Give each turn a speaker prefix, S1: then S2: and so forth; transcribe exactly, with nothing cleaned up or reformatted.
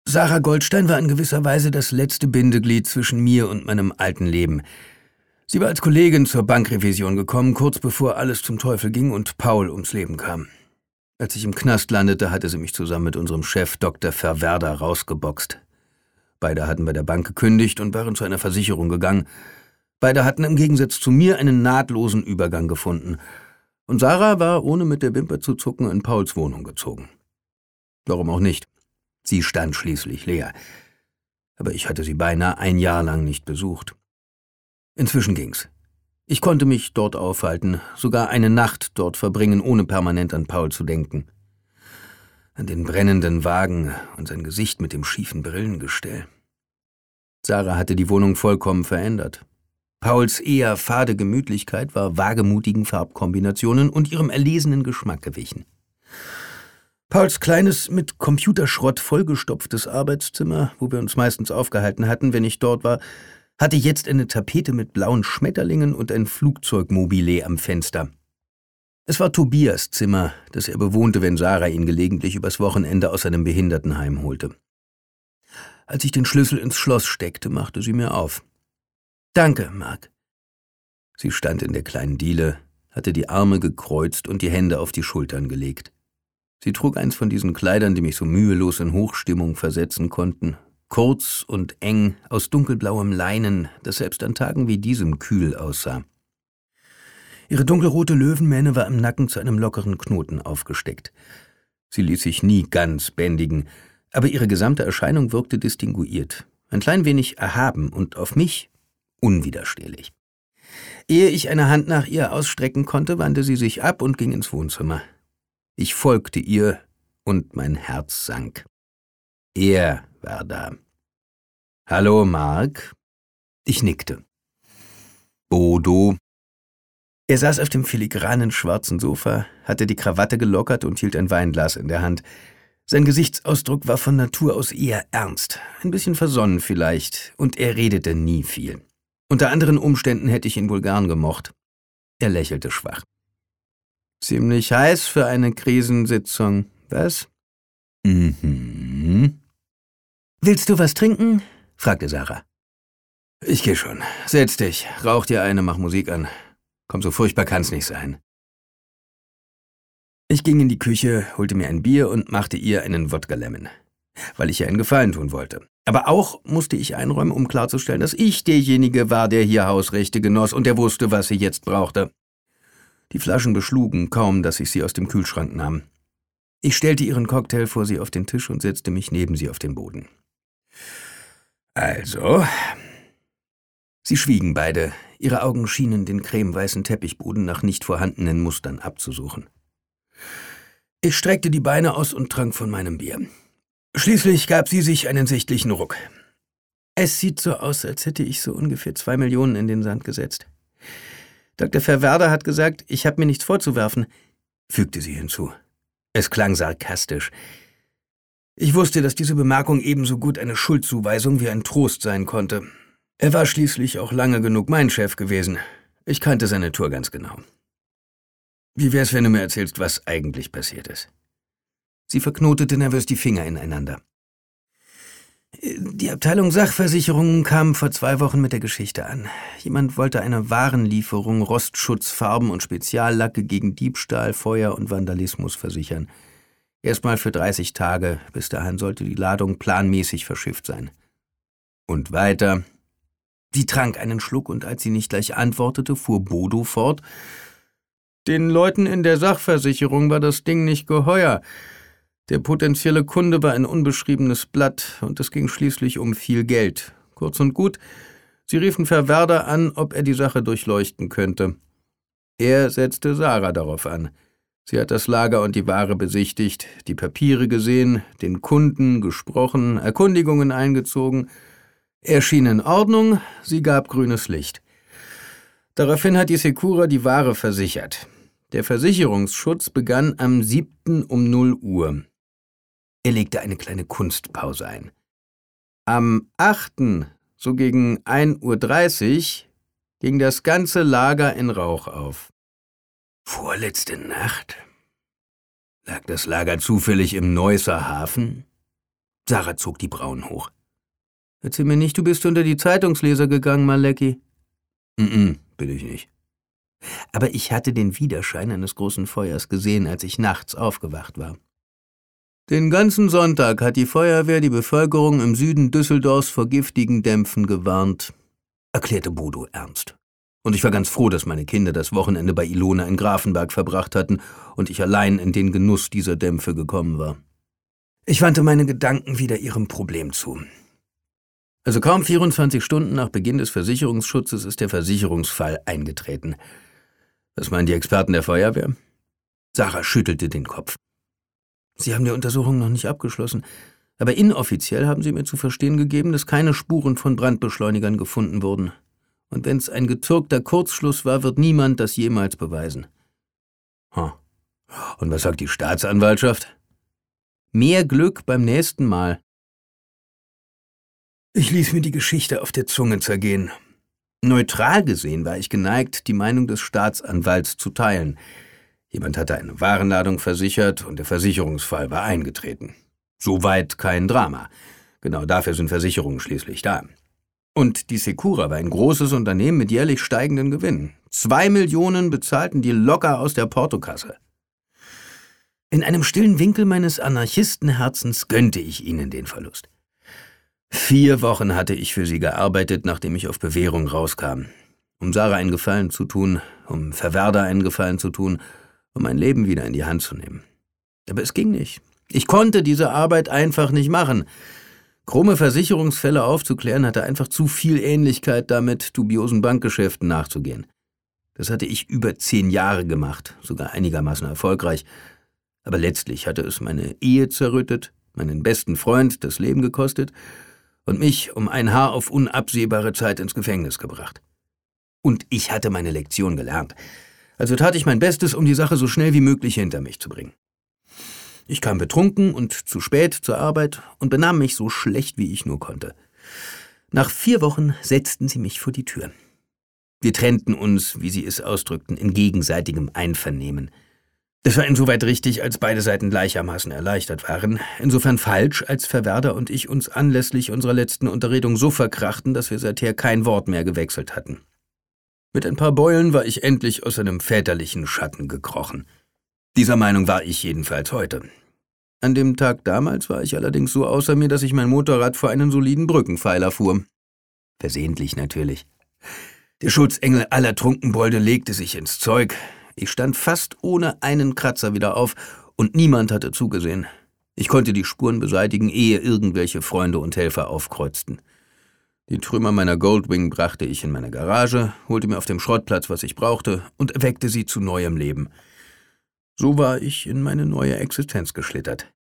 S1: Sarah Goldstein war in gewisser Weise das letzte Bindeglied zwischen mir und meinem alten Leben. Sie war als Kollegin zur Bankrevision gekommen, kurz bevor alles zum Teufel ging und Paul ums Leben kam. Als ich im Knast landete, hatte sie mich zusammen mit unserem Chef Doktor Verwerder rausgeboxt. Beide hatten bei der Bank gekündigt und waren zu einer Versicherung gegangen. Beide hatten im Gegensatz zu mir einen nahtlosen Übergang gefunden. Und Sarah war, ohne mit der Wimper zu zucken, in Pauls Wohnung gezogen. Warum auch nicht? Sie stand schließlich leer. Aber ich hatte sie beinahe ein Jahr lang nicht besucht. Inzwischen ging's. Ich konnte mich dort aufhalten, sogar eine Nacht dort verbringen, ohne permanent an Paul zu denken. An den brennenden Wagen und sein Gesicht mit dem schiefen Brillengestell. Sarah hatte die Wohnung vollkommen verändert. Pauls eher fade Gemütlichkeit war wagemutigen Farbkombinationen und ihrem erlesenen Geschmack gewichen. Pauls kleines, mit Computerschrott vollgestopftes Arbeitszimmer, wo wir uns meistens aufgehalten hatten, wenn ich dort war, hatte jetzt eine Tapete mit blauen Schmetterlingen und ein Flugzeugmobile am Fenster. Es war Tobias Zimmer, das er bewohnte, wenn Sarah ihn gelegentlich übers Wochenende aus seinem Behindertenheim holte. Als ich den Schlüssel ins Schloss steckte, machte sie mir auf. »Danke, Mark.« Sie stand in der kleinen Diele, hatte die Arme gekreuzt und die Hände auf die Schultern gelegt. Sie trug eins von diesen Kleidern, die mich so mühelos in Hochstimmung versetzen konnten, kurz und eng, aus dunkelblauem Leinen, das selbst an Tagen wie diesem kühl aussah. Ihre dunkelrote Löwenmähne war im Nacken zu einem lockeren Knoten aufgesteckt. Sie ließ sich nie ganz bändigen, aber ihre gesamte Erscheinung wirkte distinguiert, ein klein wenig erhaben und auf mich unwiderstehlich. Ehe ich eine Hand nach ihr ausstrecken konnte, wandte sie sich ab und ging ins Wohnzimmer. Ich folgte ihr und mein Herz sank. Er war da. »Hallo, Mark?« Ich nickte. »Bodo?« Er saß auf dem filigranen schwarzen Sofa, hatte die Krawatte gelockert und hielt ein Weinglas in der Hand. Sein Gesichtsausdruck war von Natur aus eher ernst, ein bisschen versonnen vielleicht, und er redete nie viel. Unter anderen Umständen hätte ich ihn wohl gern gemocht. Er lächelte schwach. »Ziemlich heiß für eine Krisensitzung, was?« »Mhm.« »Willst du was trinken?« fragte Sarah. »Ich geh schon. Setz dich, rauch dir eine, mach Musik an. Komm, so furchtbar kann's nicht sein.« Ich ging in die Küche, holte mir ein Bier und machte ihr einen Wodka Lemon, weil ich ihr einen Gefallen tun wollte. Aber auch musste ich einräumen, um klarzustellen, dass ich derjenige war, der hier Hausrechte genoss und der wusste, was sie jetzt brauchte. Die Flaschen beschlugen kaum, dass ich sie aus dem Kühlschrank nahm. Ich stellte ihren Cocktail vor sie auf den Tisch und setzte mich neben sie auf den Boden. »Also?« Sie schwiegen beide. Ihre Augen schienen den cremeweißen Teppichboden nach nicht vorhandenen Mustern abzusuchen. Ich streckte die Beine aus und trank von meinem Bier. Schließlich gab sie sich einen sichtlichen Ruck. »Es sieht so aus, als hätte ich so ungefähr zwei Millionen in den Sand gesetzt. Doktor Verwerder hat gesagt, ich habe mir nichts vorzuwerfen«, fügte sie hinzu. Es klang sarkastisch. Ich wusste, dass diese Bemerkung ebenso gut eine Schuldzuweisung wie ein Trost sein konnte. Er war schließlich auch lange genug mein Chef gewesen. Ich kannte seine Tour ganz genau. »Wie wär's, wenn du mir erzählst, was eigentlich passiert ist?« Sie verknotete nervös die Finger ineinander. »Die Abteilung Sachversicherungen kam vor zwei Wochen mit der Geschichte an. Jemand wollte eine Warenlieferung, Rostschutzfarben und Speziallacke gegen Diebstahl, Feuer und Vandalismus versichern. Erstmal für dreißig Tage, bis dahin sollte die Ladung planmäßig verschifft sein. Und weiter?« Sie trank einen Schluck und als sie nicht gleich antwortete, fuhr Bodo fort. »Den Leuten in der Sachversicherung war das Ding nicht geheuer. Der potenzielle Kunde war ein unbeschriebenes Blatt und es ging schließlich um viel Geld. Kurz und gut, sie riefen Verwerder an, ob er die Sache durchleuchten könnte. Er setzte Sarah darauf an. Sie hat das Lager und die Ware besichtigt, die Papiere gesehen, den Kunden gesprochen, Erkundigungen eingezogen. Er schien in Ordnung, sie gab grünes Licht. Daraufhin hat die Secura die Ware versichert. Der Versicherungsschutz begann am siebten um null Uhr. Er legte eine kleine Kunstpause ein. Am achten, so gegen ein Uhr dreißig, ging das ganze Lager in Rauch auf. Vorletzte Nacht? Lag das Lager zufällig im Neusser Hafen? Sarah zog die Brauen hoch. »Erzähl mir nicht, du bist unter die Zeitungsleser gegangen, Malecki.« »Mhm, bin ich nicht.« »Aber ich hatte den Widerschein eines großen Feuers gesehen, als ich nachts aufgewacht war.« »Den ganzen Sonntag hat die Feuerwehr die Bevölkerung im Süden Düsseldorfs vor giftigen Dämpfen gewarnt«, erklärte Bodo ernst. »Und ich war ganz froh, dass meine Kinder das Wochenende bei Ilona in Grafenberg verbracht hatten und ich allein in den Genuss dieser Dämpfe gekommen war.« Ich wandte meine Gedanken wieder ihrem Problem zu. Also kaum vierundzwanzig Stunden nach Beginn des Versicherungsschutzes ist der Versicherungsfall eingetreten. Was meinen die Experten der Feuerwehr? Sarah schüttelte den Kopf. Sie haben die Untersuchung noch nicht abgeschlossen, aber inoffiziell haben sie mir zu verstehen gegeben, dass keine Spuren von Brandbeschleunigern gefunden wurden. Und wenn es ein getürkter Kurzschluss war, wird niemand das jemals beweisen. Hm. Und was sagt die Staatsanwaltschaft? Mehr Glück beim nächsten Mal. Ich ließ mir die Geschichte auf der Zunge zergehen. Neutral gesehen war ich geneigt, die Meinung des Staatsanwalts zu teilen. Jemand hatte eine Warenladung versichert und der Versicherungsfall war eingetreten. Soweit kein Drama. Genau dafür sind Versicherungen schließlich da. Und die Secura war ein großes Unternehmen mit jährlich steigenden Gewinnen. Zwei Millionen bezahlten die locker aus der Portokasse. In einem stillen Winkel meines Anarchistenherzens gönnte ich ihnen den Verlust. Vier Wochen hatte ich für sie gearbeitet, nachdem ich auf Bewährung rauskam. Um Sarah einen Gefallen zu tun, um Verwerder einen Gefallen zu tun, um mein Leben wieder in die Hand zu nehmen. Aber es ging nicht. Ich konnte diese Arbeit einfach nicht machen. Krumme Versicherungsfälle aufzuklären hatte einfach zu viel Ähnlichkeit damit, dubiosen Bankgeschäften nachzugehen. Das hatte ich über zehn Jahre gemacht, sogar einigermaßen erfolgreich. Aber letztlich hatte es meine Ehe zerrüttet, meinen besten Freund das Leben gekostet und mich um ein Haar auf unabsehbare Zeit ins Gefängnis gebracht. Und ich hatte meine Lektion gelernt. Also tat ich mein Bestes, um die Sache so schnell wie möglich hinter mich zu bringen. Ich kam betrunken und zu spät zur Arbeit und benahm mich so schlecht, wie ich nur konnte. Nach vier Wochen setzten sie mich vor die Tür. Wir trennten uns, wie sie es ausdrückten, in gegenseitigem Einvernehmen. Das war insoweit richtig, als beide Seiten gleichermaßen erleichtert waren, insofern falsch, als Verwerder und ich uns anlässlich unserer letzten Unterredung so verkrachten, dass wir seither kein Wort mehr gewechselt hatten. Mit ein paar Beulen war ich endlich aus einem väterlichen Schatten gekrochen. Dieser Meinung war ich jedenfalls heute. An dem Tag damals war ich allerdings so außer mir, dass ich mein Motorrad vor einen soliden Brückenpfeiler fuhr. Versehentlich natürlich. Der Schutzengel aller Trunkenbolde legte sich ins Zeug. Ich stand fast ohne einen Kratzer wieder auf und niemand hatte zugesehen. Ich konnte die Spuren beseitigen, ehe irgendwelche Freunde und Helfer aufkreuzten. Die Trümmer meiner Goldwing brachte ich in meine Garage, holte mir auf dem Schrottplatz, was ich brauchte, und erweckte sie zu neuem Leben. So war ich in meine neue Existenz geschlittert.